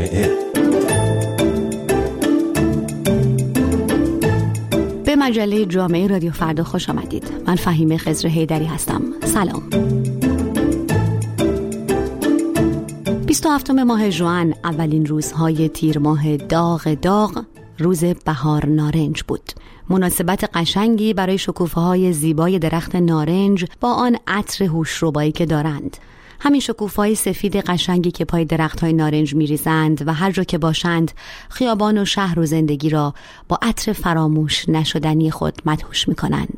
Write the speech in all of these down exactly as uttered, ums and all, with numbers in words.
جامعه. به مجله جامعه رادیو فردا خوش آمدید. من فهیمه خضر حیدری هستم. سلام. بیست و هفتم ماه ژوئن، اولین روزهای تیر ماه داغ داغ، روز بهار نارنج بود. مناسبت قشنگی برای شکوفه‌های زیبای درخت نارنج با آن عطر هوشربایی که دارند. همین شکوفه‌های سفید قشنگی که پای درخت‌های نارنج می‌ریزند و هر جا که باشند خیابان و شهر و زندگی را با عطر فراموش نشدنی خود مدهوش می‌کنند.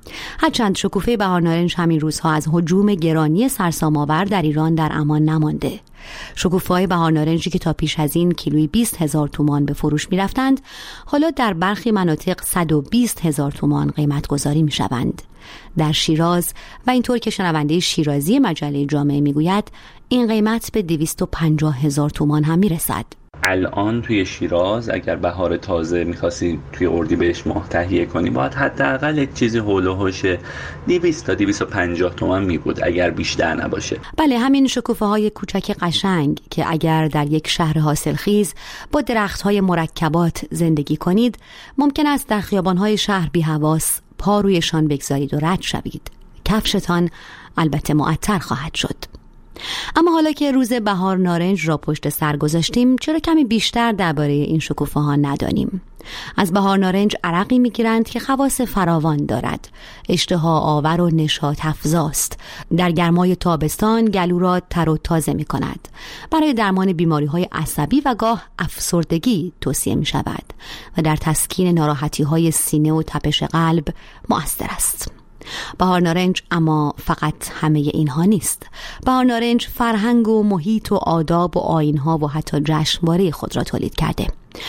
هرچند شکوفه بهار نارنج همین روزها از هجوم گرانی سرسام‌آور در ایران در امان نمانده. شکوفه‌های بهار نارنجی که تا پیش از این کیلویی بیست هزار تومان به فروش می رفتند، حالا در برخی مناطق صد و بیست هزار تومان قیمت گذاری می شوند. در شیراز و اینطور که شنونده شیرازی مجله جامعه می گوید، این قیمت به دویست و پنجاه هزار تومان هم می رسد. الان توی شیراز اگر بهار تازه می‌خواستی توی اردیبهشت ماه تهیه کنی، باید حداقل یک چیزی هول و هوش دویست تا دویست و پنجاه تومان می بود، اگر بیشتر نباشه. بله، همین شکوفه‌های کوچک قشنگ که اگر در یک شهر حاصلخیز با درخت‌های مرکبات زندگی کنید، ممکن است در خیابان‌های شهر بی حواس پا رویشان بگذارید و رد شوید. کفشتان البته معطر خواهد شد. اما حالا که روز بهار نارنج را پشت سر گذاشتیم، چرا کمی بیشتر درباره این شکوفه ها ندانیم؟ از بهار نارنج عرقی میگیرند که خواص فراوان دارد. اشتها آور و نشاط افزاست. در گرمای تابستان گلو را تر و تازه می کند. برای درمان بیماری های عصبی و گاه افسردگی توصیه می شود و در تسکین ناراحتی های سینه و تپش قلب مؤثر است. بهار نارنج اما فقط همه اینها نیست. بهار نارنج فرهنگ و محیط و آداب و آیین‌ها و حتی جشنواره خود را تولید کرده.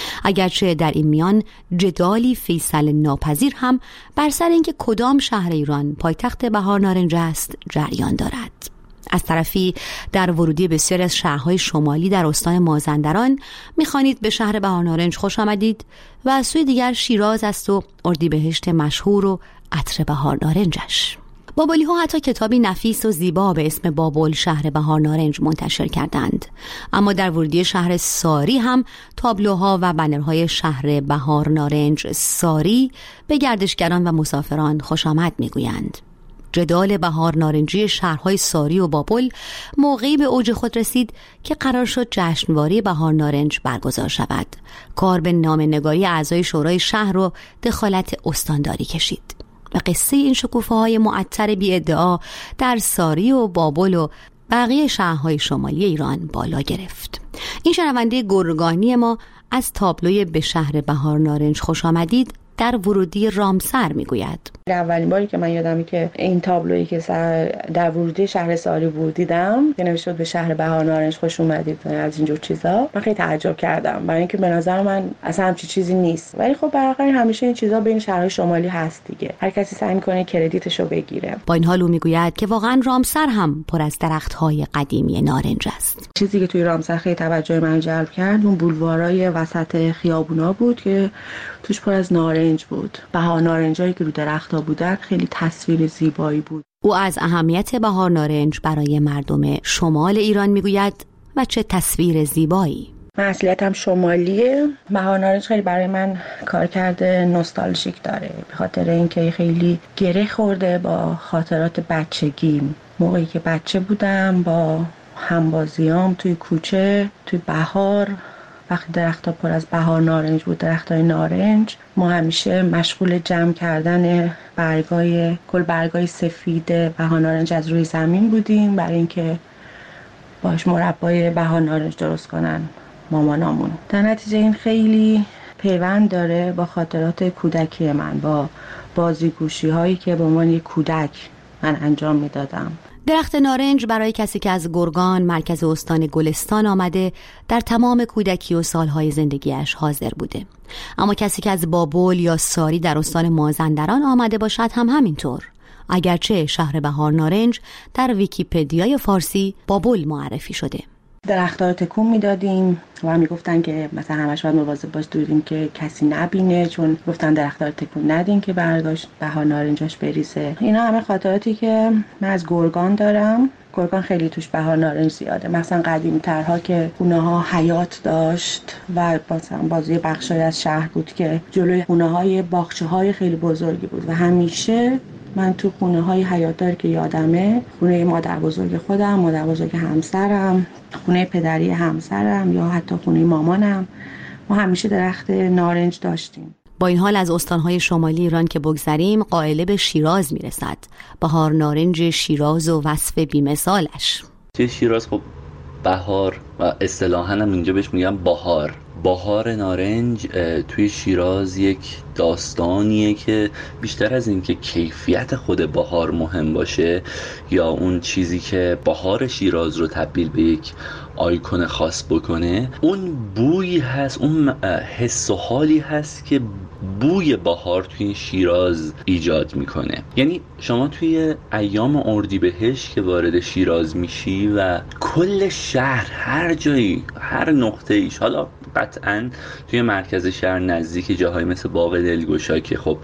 اگرچه در این میان جدالی فیصل ناپذیر هم بر سر اینکه کدام شهر ایران پایتخت بهار نارنج است جریان دارد. از طرفی در ورودی بسیاری از شهرهای شمالی در استان مازندران می‌خوانید به شهر بهار نارنج خوش آمدید و از سوی دیگر شیراز است و اردیبهشت مشهور و عطر بهار نارنجش. بابلی ها حتی کتابی نفیس و زیبا به اسم بابل شهر بهار نارنج منتشر کردند. اما در ورودی شهر ساری هم تابلوها و بنرهای شهر بهار نارنج ساری به گردشگران و مسافران خوش آمد میگویند. جدال بهار نارنجی شهرهای ساری و بابل موقعی به اوج خود رسید که قرار شد جشنواره بهار نارنج برگزار شود. کار به نامه‌نگاری اعضای شورای شهر و دخالت استانداری کشید و قصه این شکوفه‌های معطر بی ادعا در ساری و بابل و بقیه شهرهای شمالی ایران بالا گرفت. این شنونده گرگانی ما از تابلوی به شهر بهار نارنج خوش آمدید در ورودی رامسر میگوید. اولین باری که من یادمه که این تابلویی که در ورودی شهر ساری بود دیدم که نوشته بود به شهر بهار نارنج خوش اومدید از اینجور چیزا، من خیلی تعجب کردم، برای اینکه به نظر من اصلا همچین چیزی نیست. ولی خب برای همیشه این چیزا بین شهرهای شمالی هست دیگه، هر کسی سعی می‌کنه کردیتشو بگیره. با این حال او میگوید که واقعا رامسر هم پر از درخت‌های قدیمی نارنج است. چیزی که توی رامسر خیلی توجه من جلب کرد اون بولوارای وسط خیابونا بود که توش پر از نارنج بود. بهار نارنجایی که رو درخت‌ها بودن خیلی تصویر زیبایی بود. او از اهمیت بهار نارنج برای مردم شمال ایران میگوید و چه تصویر زیبایی. من اصلیتم شمالیه. بهار نارنج خیلی برای من کارکرد نوستالژیک داره، به خاطر اینکه خیلی گره خورده با خاطرات بچگیم. موقعی که بچه بودم با همبازیام توی کوچه، توی بهار، وقتی درخت‌ها پر از بهار نارنج بود، درخت‌های نارنج، ما همیشه مشغول جمع کردن برگای گل برگای سفید بهار نارنج از روی زمین بودیم برای اینکه باش مربای بهار نارنج درست کنن مامانامون. در نتیجه این خیلی پیوند داره با خاطرات کودکی من، با بازیگوشی هایی که به عنوان یک کودک من انجام میدادم. درخت نارنج برای کسی که از گرگان مرکز استان گلستان آمده در تمام کودکی و سالهای زندگیش حاضر بوده. اما کسی که از بابل یا ساری در استان مازندران آمده باشد هم همینطور. اگرچه شهر بهار نارنج در ویکی‌پدیای فارسی بابل معرفی شده. درخت‌ها رو تکون میدادیم و میگفتن که مثلا همش باید مواظب باش دوریم که کسی نبینه، چون گفتن درخت‌ها رو تکون ندین که برداشت بهار نارنجاش بریزه. اینا همه خاطراتی که من از گرگان دارم. گرگان خیلی توش بهار نارنج زیاده، مثلا قدیمی ترها که خونه ها حیاط داشت و مثلا بازوی بخشای از شهر بود که جلوی خونه های باغچه های خیلی بزرگی بود و همیشه من تو خونه های حیاطدار که یادمه، خونه مادر بزرگ خودم، مادر بزرگ همسرم، خونه پدری همسرم یا حتی خونه مامانم، ما همیشه درخت نارنج داشتیم. با این حال از استانهای شمالی ایران که بگذریم، قائله به شیراز میرسد. بهار نارنج شیراز و وصف بی‌مثالش. توی شیراز خب بهار و اصطلاحاً هم اینجا بهش میگم بهار. بهار نارنج توی شیراز یک داستانیه که بیشتر از این که کیفیت خود بهار مهم باشه یا اون چیزی که بهار شیراز رو تبدیل به یک آیکون خاص بکنه، اون بوی هست، اون حس و حالی هست که بوی بهار توی شیراز ایجاد میکنه. یعنی شما توی ایام اردیبهشت که وارد شیراز میشی و کل شهر، هر جایی، هر نقطه ایش، حالا قطعاً توی مرکز شهر نزدیک جاهای مثل باغ دلگشا که خب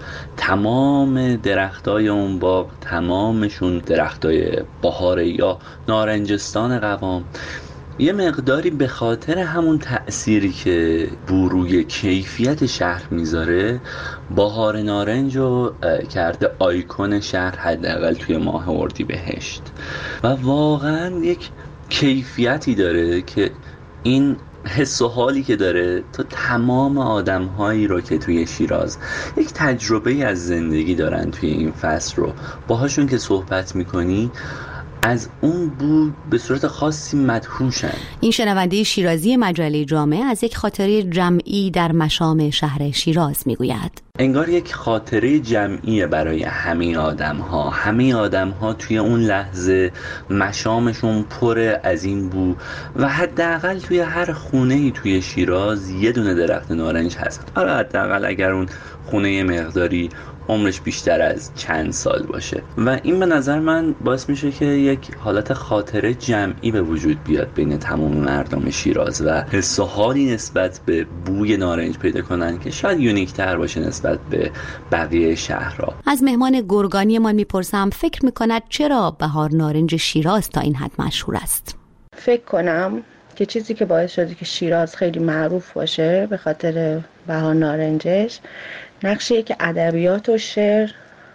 تمام درختای اون باغ تمامشون درختای بهاره یا نارنجستان قوام، یه مقداری به خاطر همون تأثیری که بروی کیفیت شهر میذاره، بهار نارنج رو کرده آیکون شهر، حداقل توی ماه اردیبهشت، و واقعا یک کیفیتی داره که این حس و حالی که داره تا تمام آدم هایی رو که توی شیراز یک تجربه از زندگی دارن توی این فصل رو باهاشون که صحبت میکنی از اون بود به صورت خاصی مدهوشن. این شنونده شیرازی مجله جامعه از یک خاطره جمعی در مشام شهر شیراز میگوید. انگار یک خاطره جمعیه برای همه آدم ها. همه آدم ها توی اون لحظه مشامشون پر از این بو و حداقل توی هر خونه‌ای توی شیراز یه دونه درخت نارنج هست. حالا حداقل اگر اون خونه مقداری عمرش بیشتر از چند سال باشه و این به نظر من باعث میشه که یک حالت خاطره جمعی به وجود بیاد بین تمام مردم شیراز و حس و حالی نسبت به بوی نارنج پیدا کنن که شاید یونیک تر باشه نسبت به بقیه شهرها. از مهمان گرگانی من میپرسم فکر میکند چرا بهار نارنج شیراز تا این حد مشهور است؟ فکر کنم که چیزی که باعث شده که شیراز خیلی معروف باشه به خاطر بهار نارنجش نقشی که ادبیات و شعر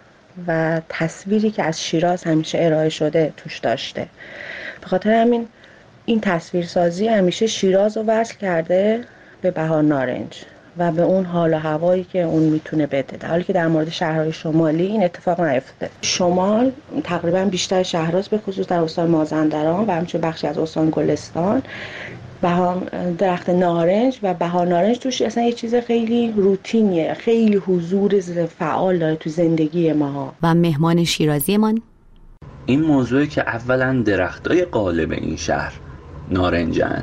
و تصویری که از شیراز همیشه ارائه شده توش داشته. به خاطر همین این تصویرسازی همیشه شیراز رو وصل کرده به بهار نارنج و به اون حال و هوایی که اون میتونه بده، در حالی که در مورد شهرهای شمالی این اتفاق نیفتاده. شمال تقریبا بیشتر شهرهاست، به خصوص در استان مازندران و همچنین بخشی از استان گلستان، بهار درخت نارنج و بهار نارنج توش اصلا یه چیز خیلی روتینیه، خیلی حضور فعال داره تو زندگی ما. و مهمان شیرازی من این موضوعی که اولا درختای غالب این شهر نارنجن،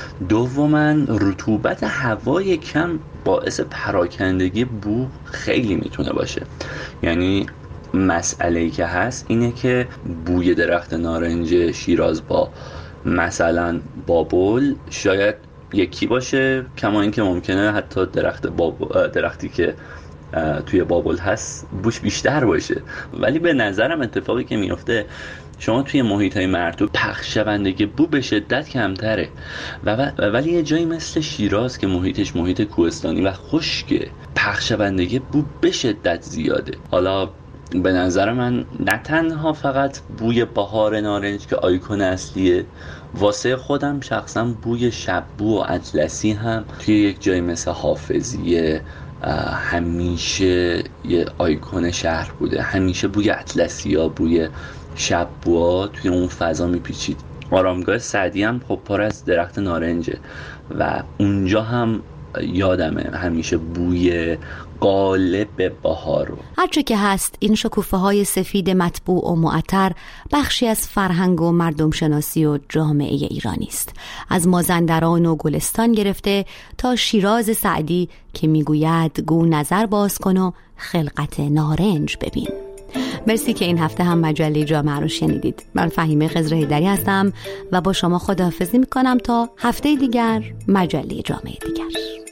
دوما رطوبت هوای کم باعث پراکندگی بو خیلی میتونه باشه. یعنی مسئله‌ای که هست اینه که بوی درخت نارنج شیراز با مثلا بابل شاید یکی باشه، کما اینکه ممکنه حتی درخت بابل، درختی که توی بابل هست بوش بیشتر باشه. ولی به نظرم اتفاقی که میفته شما توی محیط‌های مرطوب پخش‌شوندگی بو به شدت کمتره و ولی یه جایی مثل شیراز که محیطش محیط کوهستانی و خشکه، پخش‌شوندگی بو به شدت زیاده. حالا به نظر من نه تنها فقط بوی بهار نارنج که آیکون اصلیه، واسه خودم شخصا بوی شببو و اطلسی هم توی یک جای مثل حافظیه همیشه یه آیکون شهر بوده. همیشه بوی اطلسی ها، بوی شببوها توی اون فضا میپیچید. آرامگاه سعدی هم خب پر از درخت نارنجه و اونجا هم یادمه همیشه بوی غالب بهار رو. هرچه که هست این شکوفه های سفید مطبوع و معطر بخشی از فرهنگ و مردم شناسی و جامعه ایرانی است، از مازندران و گلستان گرفته تا شیراز سعدی که میگوید گو نظر باز کن و خلقت نارنج ببین. مرسی که این هفته هم مجله جامعه رو شنیدید. من فهیمه خضر حیدری هستم و با شما خداحافظی میکنم تا هفته دیگر، مجله جامعه دیگر.